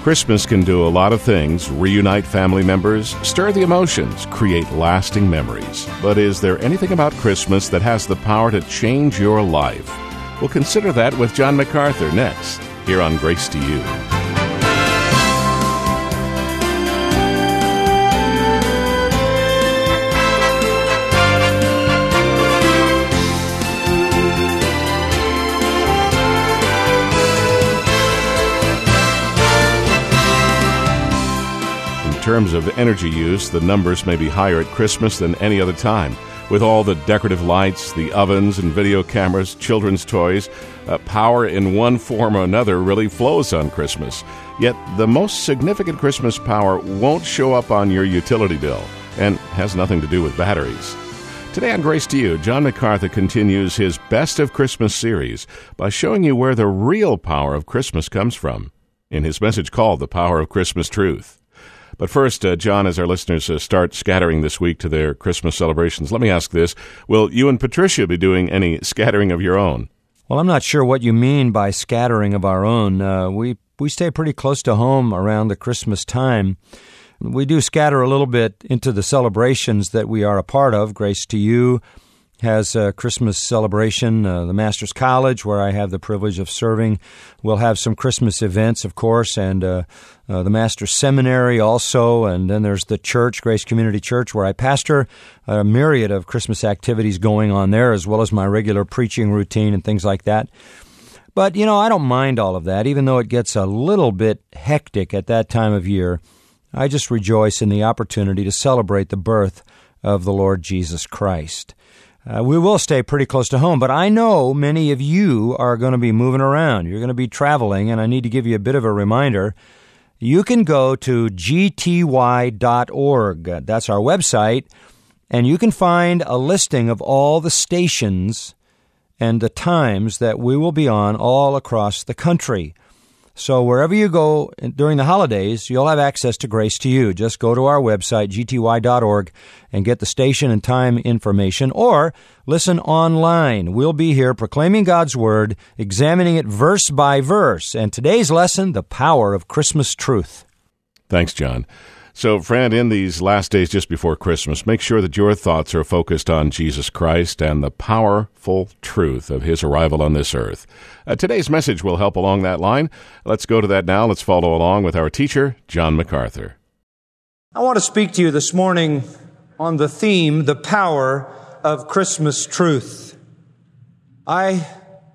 Christmas can do a lot of things: reunite family members, stir the emotions, create lasting memories. But is there anything about Christmas that has the power to change your life? We'll consider that with John MacArthur next, here on Grace to You. In terms of energy use, the numbers may be higher at Christmas than any other time. With all the decorative lights, the ovens and video cameras, children's toys, power in one form or another really flows on Christmas. Yet the most significant Christmas power won't show up on your utility bill and has nothing to do with batteries. Today on Grace to You, John MacArthur continues his Best of Christmas series by showing you where the real power of Christmas comes from, in his message called The Power of Christmas Truth. But first, John, as our listeners start scattering this week to their Christmas celebrations, let me ask this. Will you and Patricia be doing any scattering of your own? Well, I'm not sure what you mean by scattering of our own. We stay pretty close to home around the Christmas time. We do scatter a little bit into the celebrations that we are a part of. Grace to You has a Christmas celebration. The Master's College, where I have the privilege of serving, will have some Christmas events, of course, and the Master's Seminary also, and then there's the church, Grace Community Church, where I pastor. A myriad of Christmas activities going on there, as well as my regular preaching routine and things like that. But, I don't mind all of that, even though it gets a little bit hectic at that time of year. I just rejoice in the opportunity to celebrate the birth of the Lord Jesus Christ. We will stay pretty close to home, but I know many of you are going to be moving around. You're going to be traveling, and I need to give you a bit of a reminder. You can go to gty.org. That's our website, and you can find a listing of all the stations and the times that we will be on all across the country. So wherever you go during the holidays, you'll have access to Grace to You. Just go to our website, gty.org, and get the station and time information, or listen online. We'll be here proclaiming God's Word, examining it verse by verse. And today's lesson, the power of Christmas truth. Thanks, John. So, friend, in these last days just before Christmas, make sure that your thoughts are focused on Jesus Christ and the powerful truth of His arrival on this earth. Today's message will help along that line. Let's go to that now. Let's follow along with our teacher, John MacArthur. I want to speak to you this morning on the theme, the power of Christmas truth. I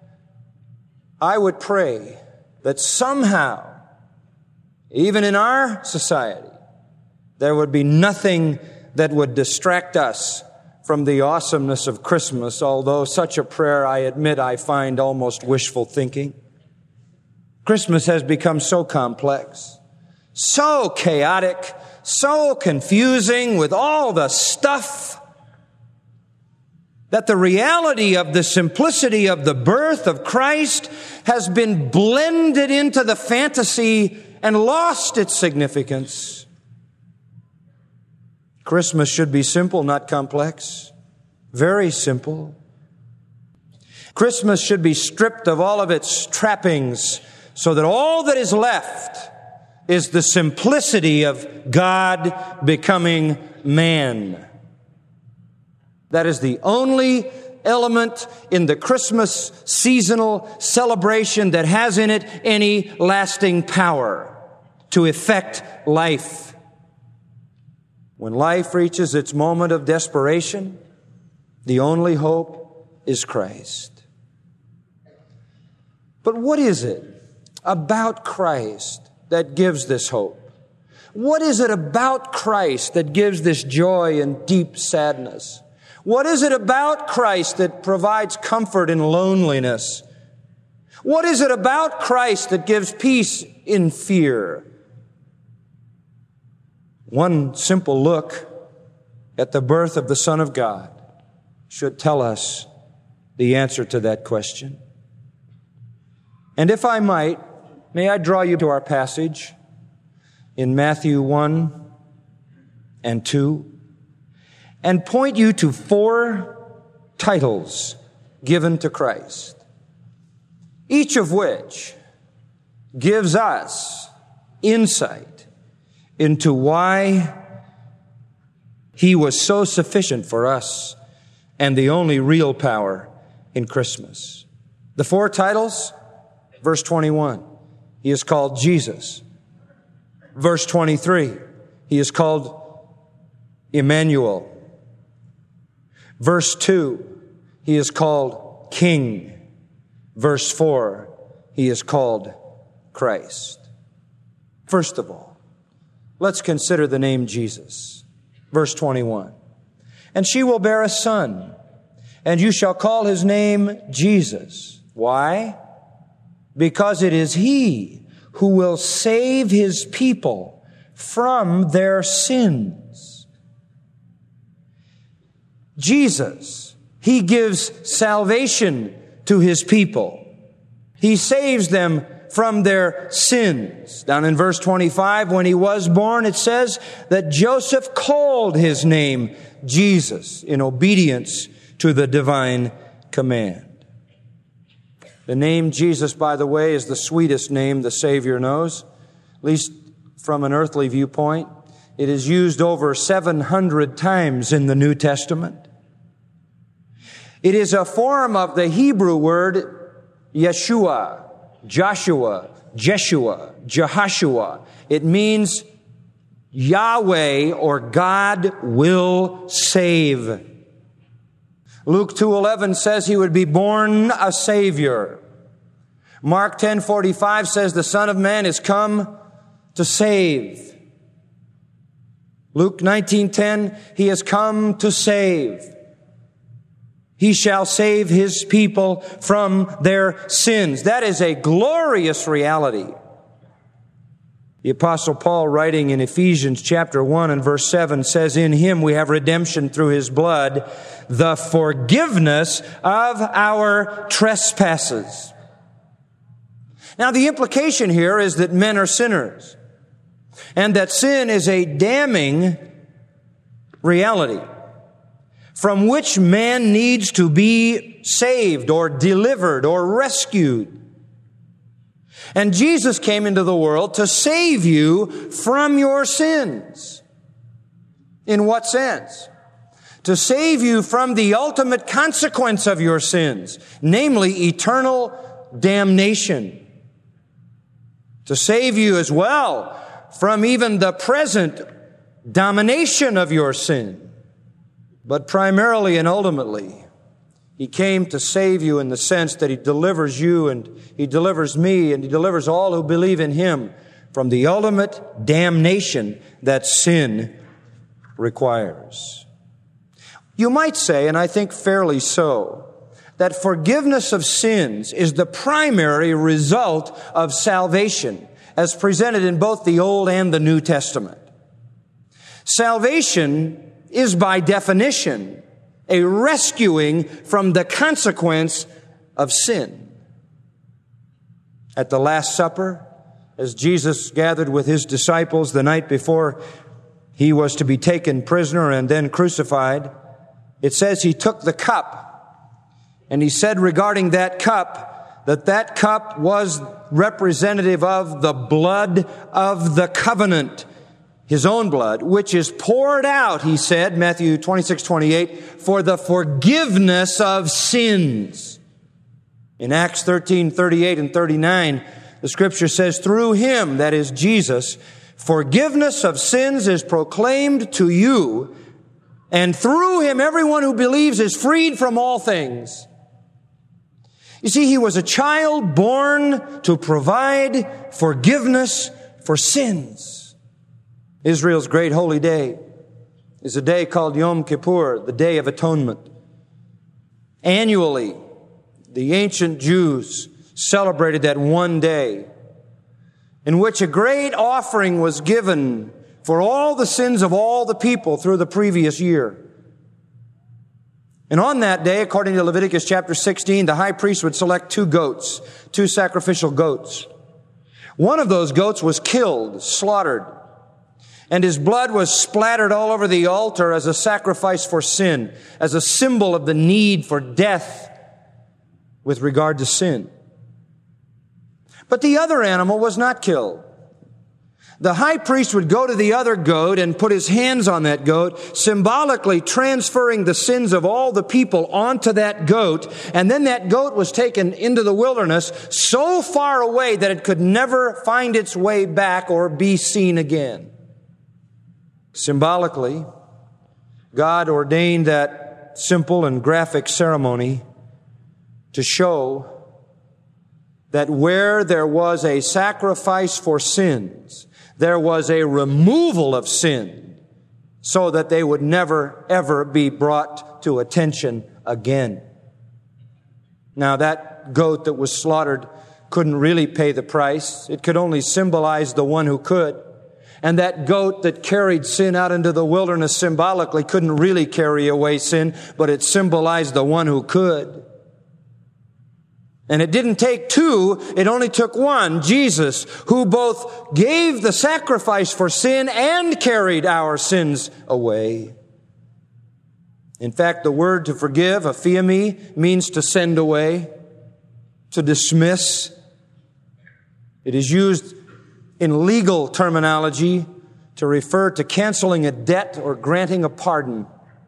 would pray that somehow, even in our society, there would be nothing that would distract us from the awesomeness of Christmas, although such a prayer, I admit, I find almost wishful thinking. Christmas has become so complex, so chaotic, so confusing with all the stuff, that the reality of the simplicity of the birth of Christ has been blended into the fantasy and lost its significance. Christmas should be simple, not complex. Very simple. Christmas should be stripped of all of its trappings so that all that is left is the simplicity of God becoming man. That is the only element in the Christmas seasonal celebration that has in it any lasting power to effect life. When life reaches its moment of desperation, the only hope is Christ. But what is it about Christ that gives this hope? What is it about Christ that gives this joy and deep sadness? What is it about Christ that provides comfort in loneliness? What is it about Christ that gives peace in fear? One simple look at the birth of the Son of God should tell us the answer to that question. And if I might, may I draw you to our passage in Matthew 1 and 2 and point you to 4 titles given to Christ, each of which gives us insight into why He was so sufficient for us and the only real power in Christmas. The 4 titles, verse 21, He is called Jesus. Verse 23, He is called Emmanuel. Verse 2, He is called King. Verse 4, He is called Christ. First of all, let's consider the name Jesus. Verse 21, and she will bear a son, and you shall call His name Jesus. Why? Because it is He who will save His people from their sins. Jesus, He gives salvation to His people. He saves them from their sins. Down in verse 25, when He was born, it says that Joseph called His name Jesus in obedience to the divine command. The name Jesus, by the way, is the sweetest name the Savior knows, at least from an earthly viewpoint. It is used over 700 times in the New Testament. It is a form of the Hebrew word Yeshua, Joshua, Jeshua, Jehoshua. It means Yahweh or God will save. Luke 2:11 says He would be born a Savior. Mark 10:45 says the Son of Man is come to save. Luke 19:10, He has come to save. He shall save His people from their sins. That is a glorious reality. The Apostle Paul, writing in Ephesians chapter 1 and verse 7, says, in Him we have redemption through His blood, the forgiveness of our trespasses. Now, the implication here is that men are sinners, and that sin is a damning reality from which man needs to be saved or delivered or rescued. And Jesus came into the world to save you from your sins. In what sense? To save you from the ultimate consequence of your sins, namely eternal damnation. To save you as well from even the present domination of your sin. But primarily and ultimately, He came to save you in the sense that He delivers you and He delivers me and He delivers all who believe in Him from the ultimate damnation that sin requires. You might say, and I think fairly so, that forgiveness of sins is the primary result of salvation as presented in both the Old and the New Testament. Salvation is by definition a rescuing from the consequence of sin. At the Last Supper, as Jesus gathered with His disciples the night before He was to be taken prisoner and then crucified, it says He took the cup, and He said regarding that cup, that cup was representative of the blood of the covenant, His own blood, which is poured out, He said, Matthew 26:28, for the forgiveness of sins. In Acts 13:38 and 39, the Scripture says, through Him, that is Jesus, forgiveness of sins is proclaimed to you, and through Him everyone who believes is freed from all things. You see, He was a child born to provide forgiveness for sins. Israel's great holy day is a day called Yom Kippur, the Day of Atonement. Annually, the ancient Jews celebrated that one day in which a great offering was given for all the sins of all the people through the previous year. And on that day, according to Leviticus chapter 16, the high priest would select two sacrificial goats. One of those goats was killed, slaughtered, and his blood was splattered all over the altar as a sacrifice for sin, as a symbol of the need for death with regard to sin. But the other animal was not killed. The high priest would go to the other goat and put his hands on that goat, symbolically transferring the sins of all the people onto that goat. And then that goat was taken into the wilderness so far away that it could never find its way back or be seen again. Symbolically, God ordained that simple and graphic ceremony to show that where there was a sacrifice for sins, there was a removal of sin so that they would never, ever be brought to attention again. Now, that goat that was slaughtered couldn't really pay the price. It could only symbolize the one who could. And that goat that carried sin out into the wilderness symbolically couldn't really carry away sin, but it symbolized the one who could. And it didn't take two, it only took one, Jesus, who both gave the sacrifice for sin and carried our sins away. In fact, the word to forgive, aphiemi, means to send away, to dismiss. It is used in legal terminology to refer to canceling a debt or granting a pardon.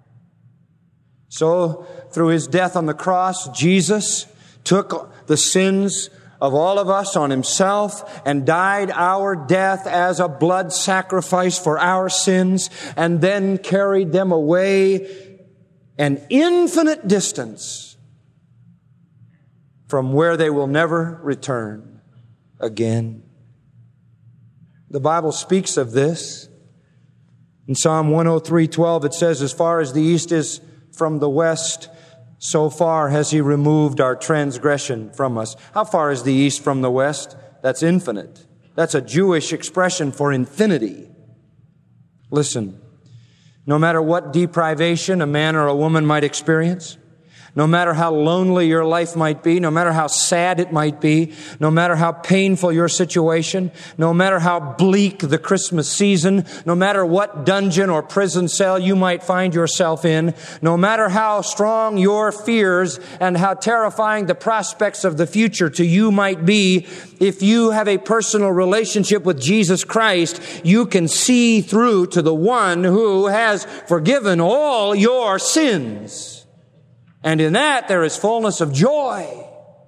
So, through His death on the cross, Jesus took the sins of all of us on Himself and died our death as a blood sacrifice for our sins, and then carried them away an infinite distance from where they will never return again. The Bible speaks of this. In Psalm 103:12, it says, "As far as the east is from the west, so far has He removed our transgression from us." How far is the east from the west? That's infinite. That's a Jewish expression for infinity. Listen, no matter what deprivation a man or a woman might experience, no matter how lonely your life might be, no matter how sad it might be, no matter how painful your situation, no matter how bleak the Christmas season, no matter what dungeon or prison cell you might find yourself in, no matter how strong your fears and how terrifying the prospects of the future to you might be, if you have a personal relationship with Jesus Christ, you can see through to the one who has forgiven all your sins. And in that, there is fullness of joy.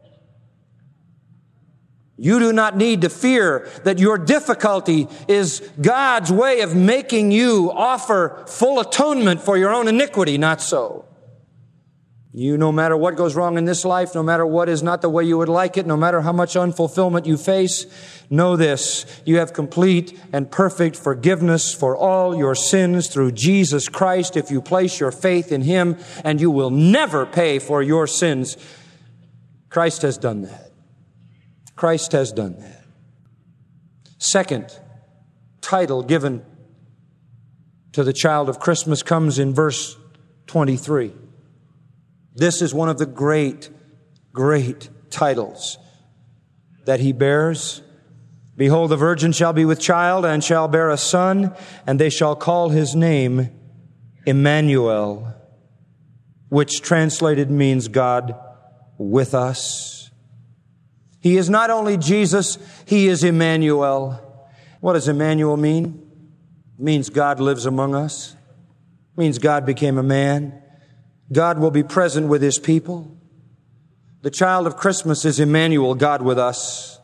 You do not need to fear that your difficulty is God's way of making you offer full atonement for your own iniquity. Not so. You, no matter what goes wrong in this life, no matter what is not the way you would like it, no matter how much unfulfillment you face, know this: you have complete and perfect forgiveness for all your sins through Jesus Christ if you place your faith in Him, and you will never pay for your sins. Christ has done that. Christ has done that. Second title given to the child of Christmas comes in verse 23. This is one of the great, great titles that He bears. "Behold, the virgin shall be with child and shall bear a son, and they shall call His name Emmanuel," which translated means God with us. He is not only Jesus, He is Emmanuel. What does Emmanuel mean? It means God lives among us. It means God became a man. God will be present with His people. The child of Christmas is Emmanuel, God with us.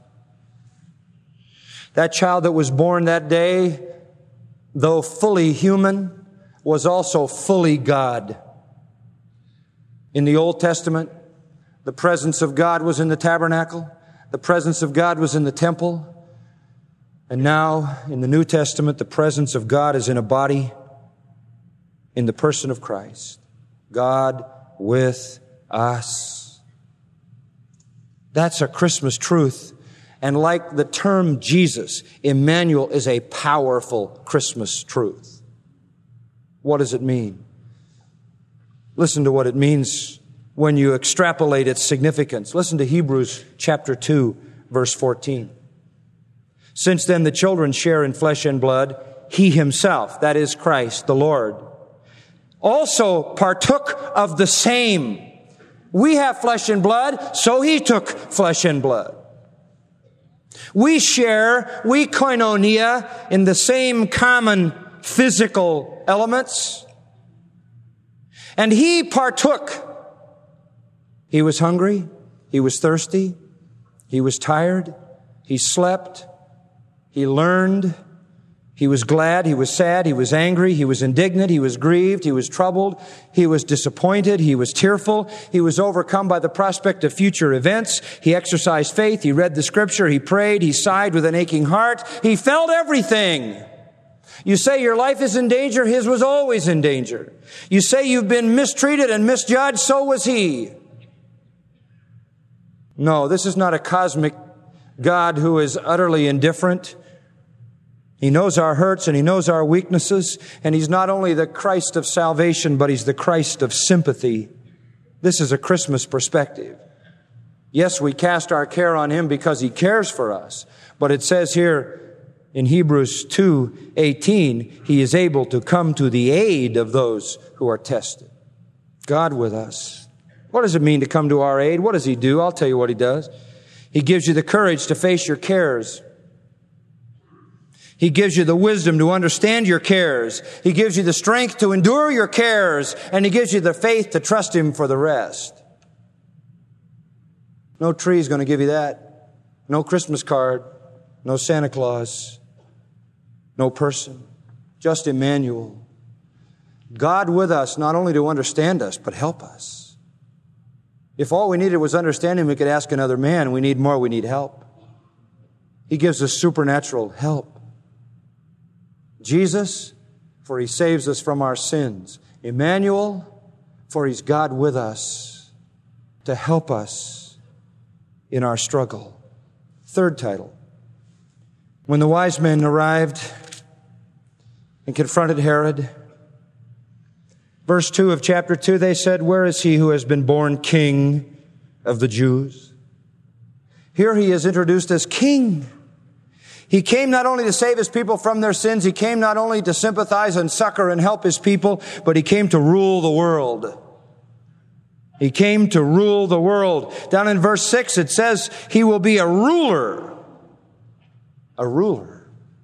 That child that was born that day, though fully human, was also fully God. In the Old Testament, the presence of God was in the tabernacle. The presence of God was in the temple. And now, in the New Testament, the presence of God is in a body, in the person of Christ. God with us. That's a Christmas truth. And like the term Jesus, Emmanuel is a powerful Christmas truth. What does it mean? Listen to what it means when you extrapolate its significance. Listen to Hebrews chapter 2, verse 14. "Since then the children share in flesh and blood, He Himself," that is Christ the Lord, "also partook of the same." We have flesh and blood, so He took flesh and blood. We koinonia in the same common physical elements. And he partook. He was hungry. He was thirsty. He was tired. He slept. He learned. He was glad. He was sad. He was angry. He was indignant. He was grieved. He was troubled. He was disappointed. He was tearful. He was overcome by the prospect of future events. He exercised faith. He read the Scripture. He prayed. He sighed with an aching heart. He felt everything. You say your life is in danger. His was always in danger. You say you've been mistreated and misjudged. So was he. No, this is not a cosmic God who is utterly indifferent. He knows our hurts and He knows our weaknesses. And He's not only the Christ of salvation, but He's the Christ of sympathy. This is a Christmas perspective. Yes, we cast our care on Him because He cares for us. But it says here in Hebrews 2:18, He is able to come to the aid of those who are tested. God with us. What does it mean to come to our aid? What does He do? I'll tell you what He does. He gives you the courage to face your cares. He gives you the wisdom to understand your cares. He gives you the strength to endure your cares. And He gives you the faith to trust Him for the rest. No tree is going to give you that. No Christmas card. No Santa Claus. No person. Just Emmanuel. God with us, not only to understand us, but help us. If all we needed was understanding, we could ask another man. We need more. We need help. He gives us supernatural help. Jesus, for He saves us from our sins. Emmanuel, for He's God with us to help us in our struggle. Third title. When the wise men arrived and confronted Herod, verse 2 of chapter 2, they said, "Where is He who has been born King of the Jews?" Here He is introduced as King. He came not only to save His people from their sins, He came not only to sympathize and succor and help His people, but He came to rule the world. He came to rule the world. Down in verse 6 it says, He will be a ruler. A ruler.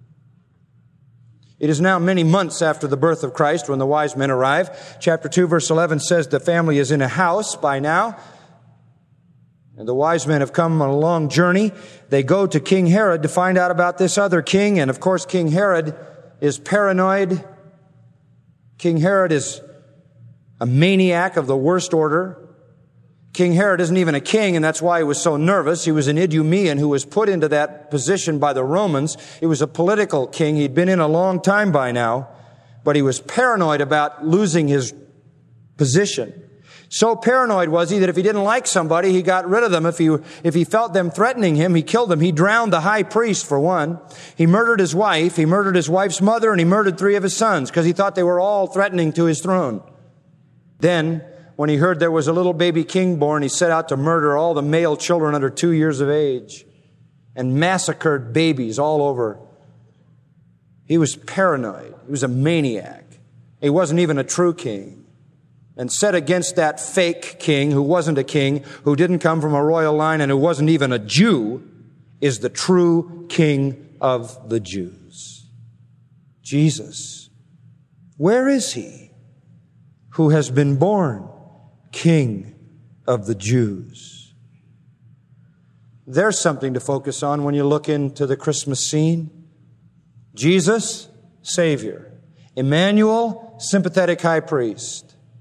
It is now many months after the birth of Christ when the wise men arrive. Chapter 2 verse 11 says the family is in a house by now. And the wise men have come on a long journey. They go to King Herod to find out about this other king. And of course, King Herod is paranoid. King Herod is a maniac of the worst order. King Herod isn't even a king, and that's why he was so nervous. He was an Idumean who was put into that position by the Romans. He was a political king. He'd been in a long time by now, but he was paranoid about losing his position. So paranoid was he that if he didn't like somebody, he got rid of them. If he felt them threatening him, he killed them. He drowned the high priest, for one. He murdered his wife. He murdered his wife's mother, and he murdered 3 of his sons because he thought they were all threatening to his throne. Then, when he heard there was a little baby king born, he set out to murder all the male children under 2 years of age and massacred babies all over. He was paranoid. He was a maniac. He wasn't even a true king. And set against that fake king who wasn't a king, who didn't come from a royal line, and who wasn't even a Jew, is the true King of the Jews. Jesus. Where is He who has been born King of the Jews? There's something to focus on when you look into the Christmas scene. Jesus, Savior. Emmanuel, sympathetic high priest.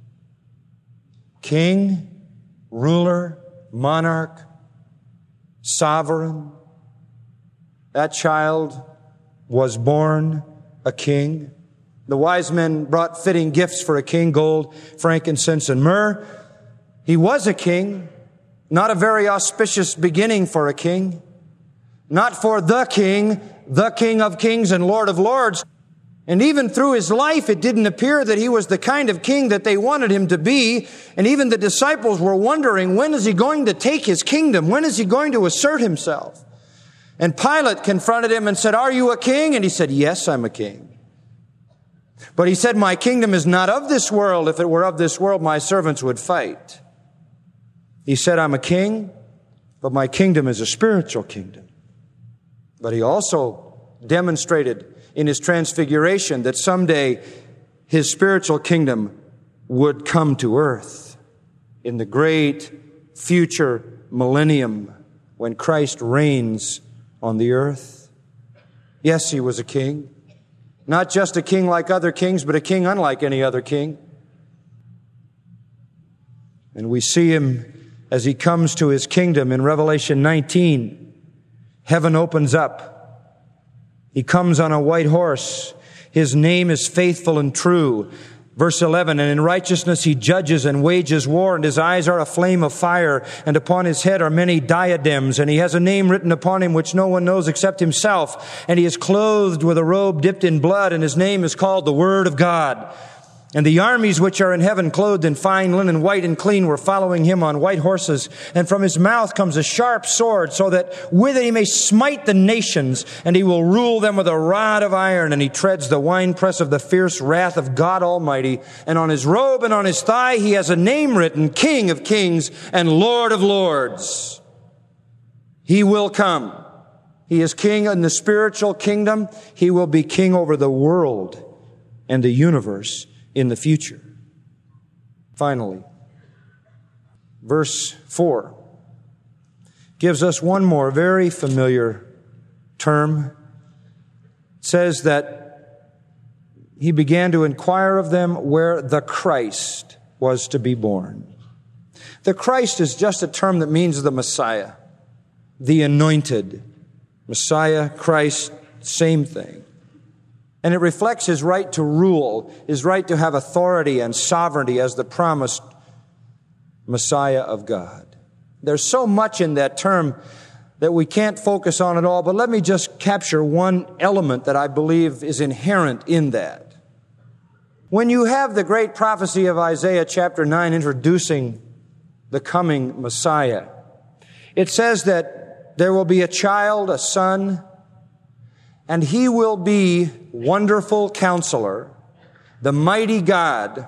King, ruler, monarch, sovereign. That child was born a king. The wise men brought fitting gifts for a king, gold, frankincense, and myrrh. He was a king, not a very auspicious beginning for a king, not for the King of kings and Lord of lords. And even through his life, it didn't appear that he was the kind of king that they wanted him to be. And even the disciples were wondering, when is he going to take his kingdom? When is he going to assert himself? And Pilate confronted him and said, "Are you a king?" And he said, "Yes, I'm a king." But he said, "My kingdom is not of this world. If it were of this world, my servants would fight." He said, "I'm a king, but my kingdom is a spiritual kingdom." But he also demonstrated in his transfiguration that someday his spiritual kingdom would come to earth in the great future millennium when Christ reigns on the earth. Yes, he was a king. Not just a king like other kings, but a king unlike any other king. And we see him as he comes to his kingdom in Revelation 19. Heaven opens up. He comes on a white horse. His name is Faithful and True. Verse 11, and in righteousness he judges and wages war, and his eyes are a flame of fire, and upon his head are many diadems, and he has a name written upon him which no one knows except himself, and he is clothed with a robe dipped in blood, and his name is called the Word of God. And the armies which are in heaven, clothed in fine linen, white and clean, were following him on white horses. And from his mouth comes a sharp sword, so that with it he may smite the nations, and he will rule them with a rod of iron. And he treads the winepress of the fierce wrath of God Almighty. And on his robe and on his thigh he has a name written, King of Kings and Lord of Lords. He will come. He is king in the spiritual kingdom. He will be king over the world and the universe in the future. Finally, verse 4 gives us one more very familiar term. It says that he began to inquire of them where the Christ was to be born. The Christ is just a term that means the Messiah, the anointed. Messiah, Christ, same thing. And it reflects his right to rule, his right to have authority and sovereignty as the promised Messiah of God. There's so much in that term that we can't focus on it all, but let me just capture one element that I believe is inherent in that. When you have the great prophecy of Isaiah chapter 9 introducing the coming Messiah, it says that there will be a child, a son, and he will be Wonderful Counselor, the Mighty God,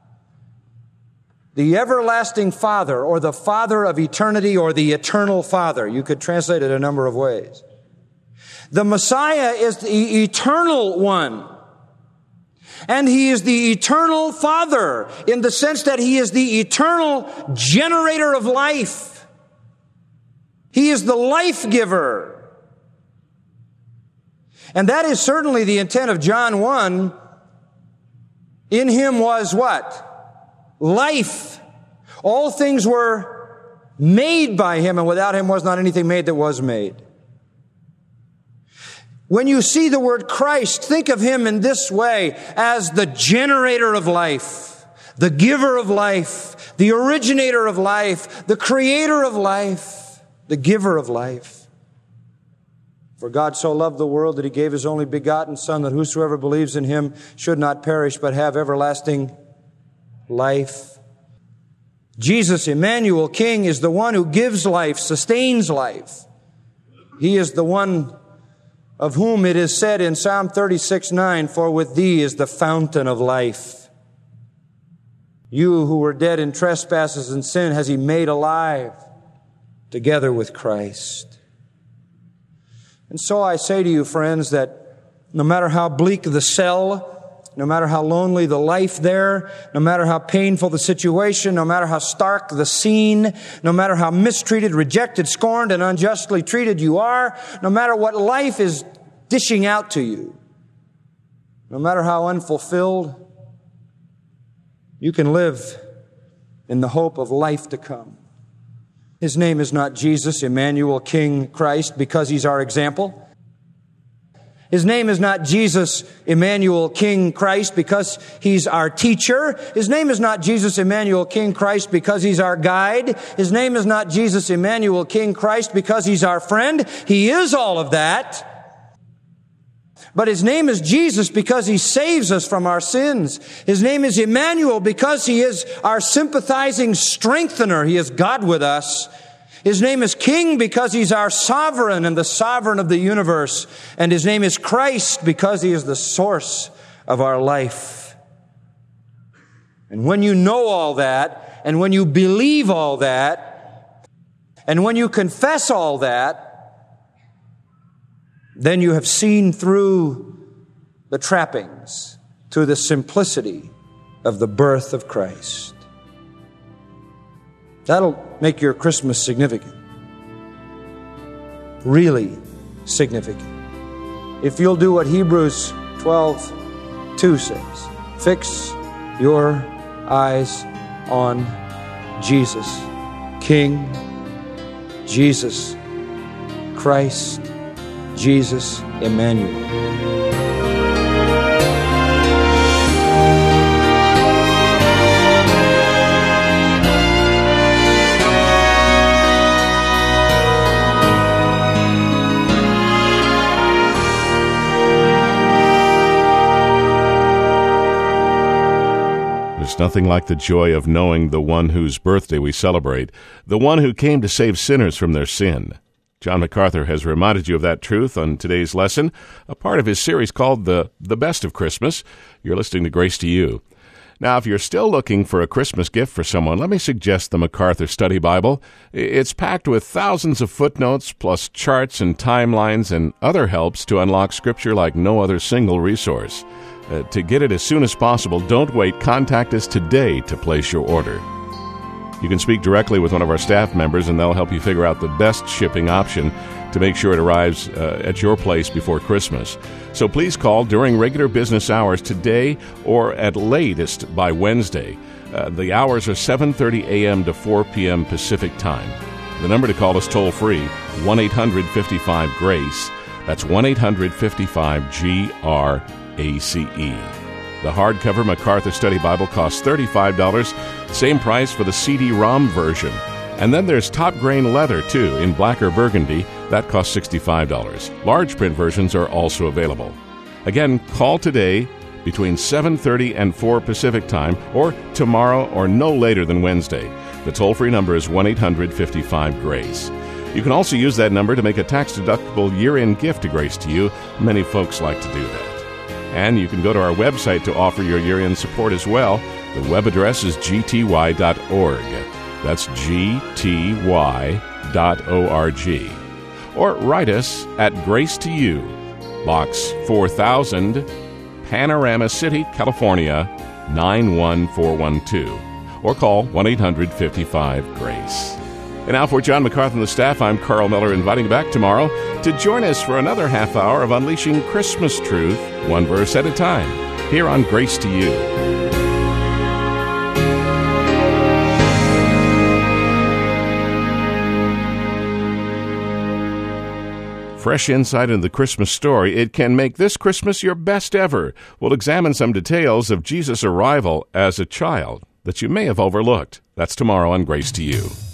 the Everlasting Father, or the Father of Eternity, or the Eternal Father. You could translate it a number of ways. The Messiah is the eternal one. And he is the eternal Father in the sense that he is the eternal generator of life. He is the life giver. And that is certainly the intent of John 1. In him was what? Life. All things were made by him, and without him was not anything made that was made. When you see the word Christ, think of him in this way, as the generator of life, the giver of life, the originator of life, the creator of life, the giver of life. For God so loved the world that he gave his only begotten Son, that whosoever believes in him should not perish but have everlasting life. Jesus, Emmanuel, King, is the one who gives life, sustains life. He is the one of whom it is said in Psalm 36:9, for with thee is the fountain of life. You who were dead in trespasses and sin has he made alive together with Christ. And so I say to you, friends, that no matter how bleak the cell, no matter how lonely the life there, no matter how painful the situation, no matter how stark the scene, no matter how mistreated, rejected, scorned, and unjustly treated you are, no matter what life is dishing out to you, no matter how unfulfilled, you can live in the hope of life to come. His name is not Jesus, Emmanuel, King, Christ, because he's our example. His name is not Jesus, Emmanuel, King, Christ, because he's our teacher. His name is not Jesus, Emmanuel, King, Christ, because he's our guide. His name is not Jesus, Emmanuel, King, Christ, because he's our friend. He is all of that. But his name is Jesus because he saves us from our sins. His name is Emmanuel because he is our sympathizing strengthener. He is God with us. His name is King because he's our sovereign and the sovereign of the universe. And his name is Christ because he is the source of our life. And when you know all that, and when you believe all that, and when you confess all that, then you have seen through the trappings, through the simplicity of the birth of Christ. That'll make your Christmas significant. Really significant. If you'll do what Hebrews 12:2 says, fix your eyes on Jesus, King, Jesus Christ, Jesus Emmanuel. There's nothing like the joy of knowing the one whose birthday we celebrate, the one who came to save sinners from their sin. John MacArthur has reminded you of that truth on today's lesson, a part of his series called The Best of Christmas. You're listening to Grace to You. Now, if you're still looking for a Christmas gift for someone, let me suggest the MacArthur Study Bible. It's packed with thousands of footnotes, plus charts and timelines and other helps to unlock Scripture like no other single resource. To get it as soon as possible, don't wait. Contact us today to place your order. You can speak directly with one of our staff members, and they'll help you figure out the best shipping option to make sure it arrives at your place before Christmas. So please call during regular business hours today or at latest by Wednesday. The hours are 7:30 a.m. to 4 p.m. Pacific Time. The number to call is toll-free, 1-800-55-GRACE. That's 1-800-55-GRACE. The hardcover MacArthur Study Bible costs $35, same price for the CD-ROM version. And then there's top grain leather, too, in black or burgundy. That costs $65. Large print versions are also available. Again, call today between 7:30 and 4 Pacific Time, or tomorrow or no later than Wednesday. The toll-free number is 1-800-55-GRACE. You can also use that number to make a tax-deductible year-end gift to Grace to You. Many folks like to do that. And you can go to our website to offer your year-end support as well. The web address is gty.org. That's gty.org. Or write us at Grace to You, Box 4000, Panorama City, California, 91412. Or call 1-800-55-GRACE. And now for John MacArthur and the staff, I'm Carl Miller, inviting you back tomorrow to join us for another half hour of unleashing Christmas truth, one verse at a time, here on Grace to You. Fresh insight into the Christmas story, it can make this Christmas your best ever. We'll examine some details of Jesus' arrival as a child that you may have overlooked. That's tomorrow on Grace to You.